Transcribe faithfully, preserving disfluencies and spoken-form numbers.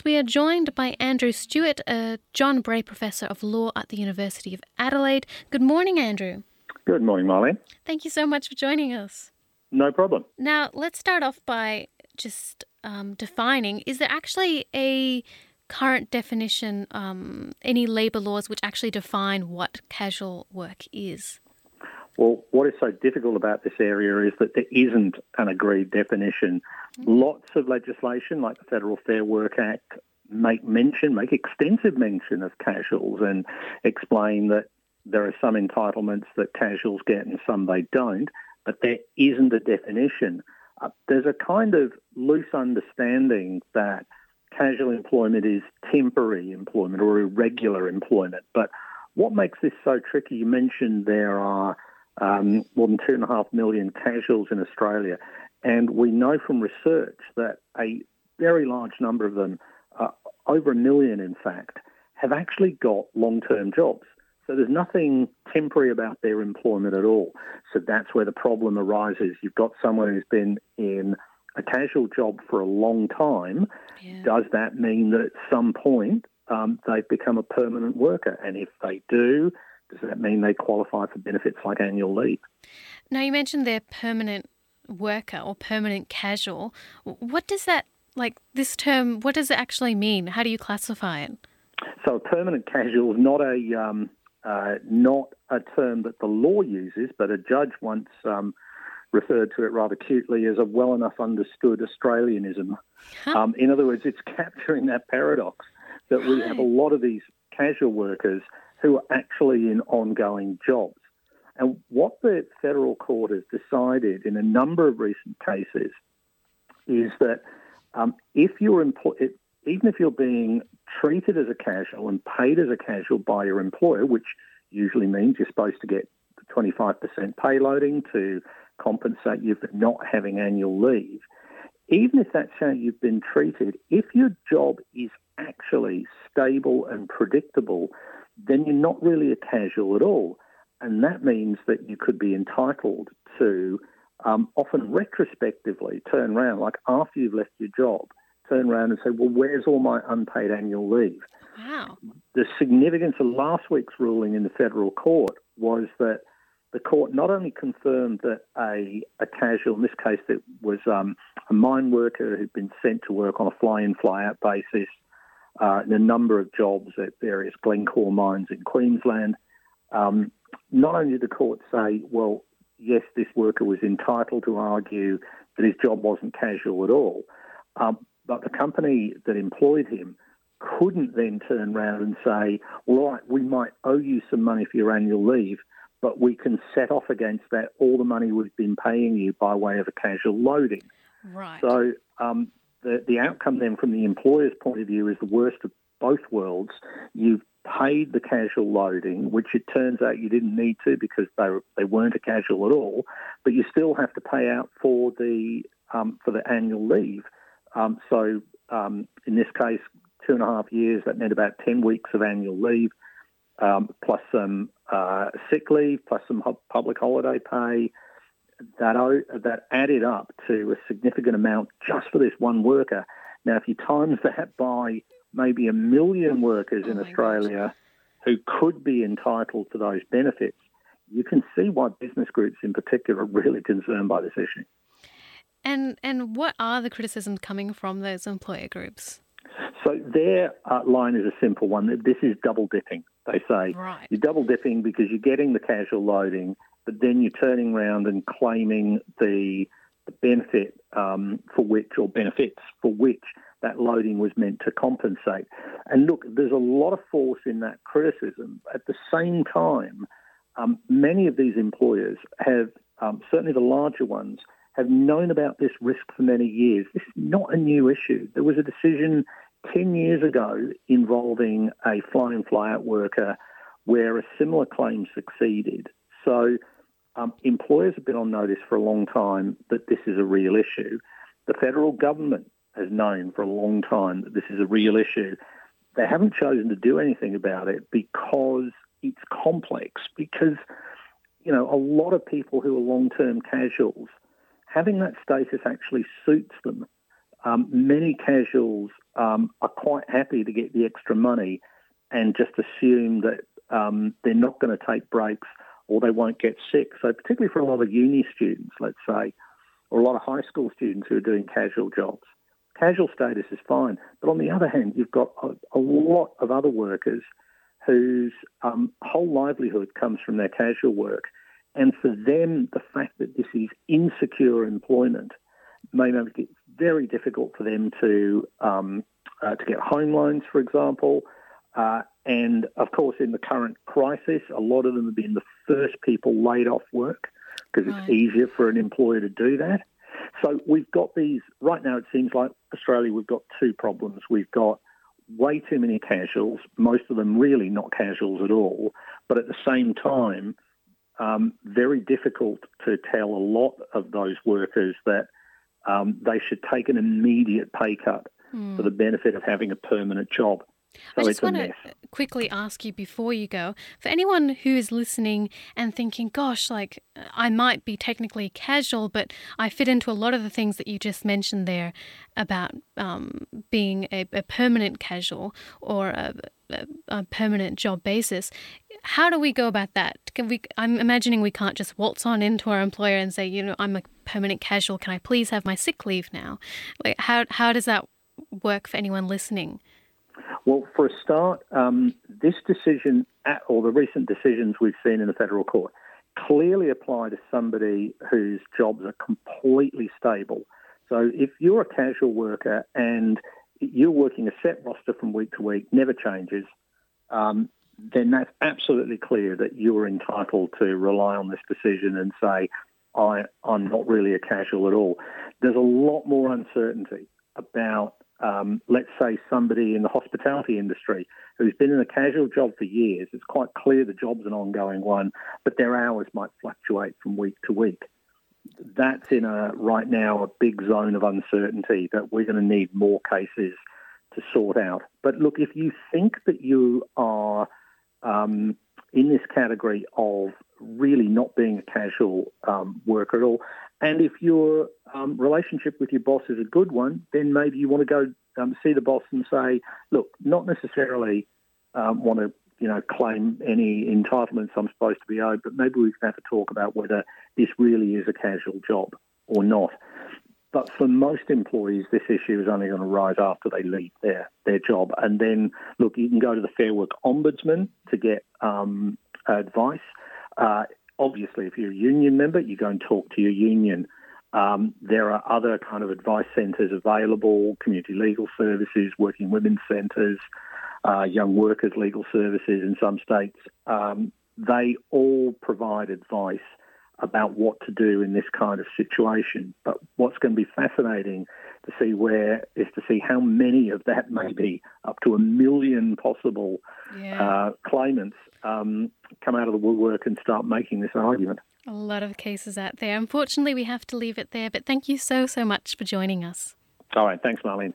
We are joined by Andrew Stewart, a John Bray Professor of Law at the University of Adelaide. Good morning, Andrew. Good morning, Molly. Thank you so much for joining us. No problem. Now, let's start off by just um, defining, is there actually a current definition, um, any labour laws which actually define what casual work is? Well, what is so difficult about this area is that there isn't an agreed definition. Mm. Lots of legislation, like the Federal Fair Work Act, make mention, make extensive mention of casuals and explain that there are some entitlements that casuals get and some they don't, but there isn't a definition. Uh, there's a kind of loose understanding that casual employment is temporary employment or irregular employment. But what makes this so tricky, you mentioned there are um, more than two and a half million casuals in Australia, and we know from research that a very large number of them, uh, over a million in fact, have actually got long-term jobs. So there's nothing temporary about their employment at all. So that's where the problem arises. You've got someone who's been in a casual job for a long time. Yeah. Does that mean that at some point um, they've become a permanent worker? And if they do, does that mean they qualify for benefits like annual leave? Now, you mentioned they're permanent worker or permanent casual. What does that, like this term, what does it actually mean? How do you classify it? So a permanent casual is not a um, uh, not a term that the law uses, but a judge once um, referred to it rather cutely as a well enough understood Australianism. Huh? Um, in other words, it's capturing that paradox that right. we have a lot of these casual workers who are actually in ongoing jobs. And what the federal court has decided in a number of recent cases is that um, if you're empl- even if you're being treated as a casual and paid as a casual by your employer, which usually means you're supposed to get twenty-five percent pay loading to compensate you for not having annual leave, even if that's how you've been treated, if your job is actually stable and predictable, then you're not really a casual at all. And that means that you could be entitled to um, often retrospectively turn around, like after you've left your job, turn around and say, well, where's all my unpaid annual leave? Wow. The significance of last week's ruling in the federal court was that the court not only confirmed that a, a casual, in this case it was um, a mine worker who'd been sent to work on a fly-in, fly-out basis uh, in a number of jobs at various Glencore mines in Queensland. Um, not only did the court say, well, yes, this worker was entitled to argue that his job wasn't casual at all, um, but the company that employed him couldn't then turn around and say, well, all right, we might owe you some money for your annual leave, but we can set off against that all the money we've been paying you by way of a casual loading. Right. So um, the, the outcome then from the employer's point of view is the worst of both worlds. You've paid the casual loading, which it turns out you didn't need to because they they weren't a casual at all, but you still have to pay out for the um, for the annual leave. Um, so um, in this case, two and a half years, that meant about ten weeks of annual leave, um, plus some uh, sick leave, plus some public holiday pay. That that added up to a significant amount just for this one worker. Now, if you times that by maybe a million workers oh in Australia gosh. who could be entitled to those benefits, you can see why business groups in particular are really concerned by this issue. And and what are the criticisms coming from those employer groups? So their uh, line is a simple one. This is double dipping. They say right. You're double dipping because you're getting the casual loading, but then you're turning around and claiming the, the benefit um, for which, or benefits for which, that loading was meant to compensate. And look, there's a lot of force in that criticism. At the same time, um, many of these employers have, um, certainly the larger ones, have known about this risk for many years. This is not a new issue. There was a decision ten years ago involving a fly-in, fly-out worker where a similar claim succeeded. So um, employers have been on notice for a long time that this is a real issue. The federal government has known for a long time that this is a real issue. They haven't chosen to do anything about it because it's complex, because, you know, a lot of people who are long-term casuals, having that status actually suits them. Um, many casuals um, are quite happy to get the extra money and just assume that um, they're not going to take breaks or they won't get sick. So particularly for a lot of uni students, let's say, or a lot of high school students who are doing casual jobs, casual status is fine. But on the other hand, you've got a, a lot of other workers whose um, whole livelihood comes from their casual work. And for them, the fact that this is insecure employment may make it very difficult for them to um, uh, to get home loans, for example. Uh, and, of course, in the current crisis, a lot of them have been the first people laid off work because right. it's easier for an employer to do that. So we've got these, right now it seems like Australia, we've got two problems. We've got way too many casuals, most of them really not casuals at all, but at the same time, um, very difficult to tell a lot of those workers that um, they should take an immediate pay cut mm. for the benefit of having a permanent job. So I just want to quickly ask you before you go, for anyone who is listening and thinking, gosh, like I might be technically casual, but I fit into a lot of the things that you just mentioned there about um, being a, a permanent casual or a, a, a permanent job basis. How do we go about that? Can we? I'm imagining we can't just waltz on into our employer and say, you know, I'm a permanent casual. Can I please have my sick leave now? Like, how how does that work for anyone listening? Well, for a start, um, this decision, or the recent decisions we've seen in the federal court, clearly apply to somebody whose jobs are completely stable. So if you're a casual worker and you're working a set roster from week to week, never changes, um, then that's absolutely clear that you're entitled to rely on this decision and say, I, I'm not really a casual at all. There's a lot more uncertainty about Um, let's say somebody in the hospitality industry who's been in a casual job for years. It's quite clear the job's an ongoing one, but their hours might fluctuate from week to week. That's in a right now a big zone of uncertainty that we're going to need more cases to sort out. But look, if you think that you are um, in this category of really not being a casual um, worker at all, and if your um, relationship with your boss is a good one, then maybe you want to go um, see the boss and say, look, not necessarily um, want to, you know, claim any entitlements I'm supposed to be owed, but maybe we can have a talk about whether this really is a casual job or not. But for most employees, this issue is only going to rise after they leave their, their job. And then, look, you can go to the Fair Work Ombudsman to get um, advice. Uh, Obviously, if you're a union member, you go and talk to your union. Um, there are other kind of advice centres available, community legal services, working women's centres, uh, young workers legal services in some states. Um, they all provide advice about what to do in this kind of situation. But what's going to be fascinating to see where is to see how many of that may be, up to a million possible yeah. uh, claimants um, come out of the woodwork and start making this argument. A lot of cases out there. Unfortunately, we have to leave it there, but thank you so, so much for joining us. All right. Thanks, Marlene.